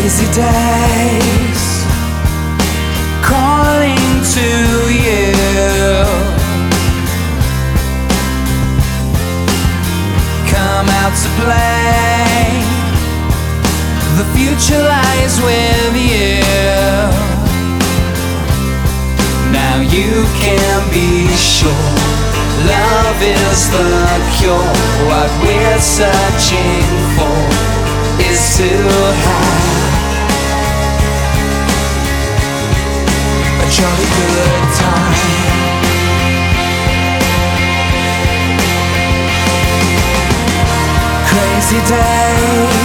Crazy days calling to you. Come out to play. The future lies with you. Now you can be sure love is the cure. What we're searching for is to have a jolly good time. Crazy days